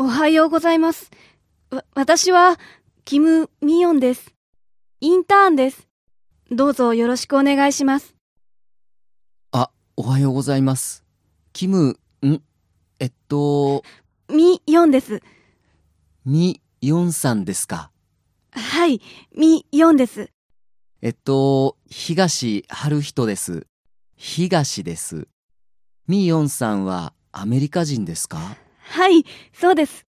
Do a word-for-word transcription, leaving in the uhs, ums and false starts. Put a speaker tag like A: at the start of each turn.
A: おはようございます。わ、私は、キム・ミヨンです。インターンです。どうぞよろしくお願いします。
B: あ、おはようございます。キム、んえっと、
A: ミヨンです。
B: ミヨンさんですか。
A: はい、ミヨンです。
B: えっと、東春人です。東です。ミヨンさんはアメリカ人ですか？
A: はい、そうです。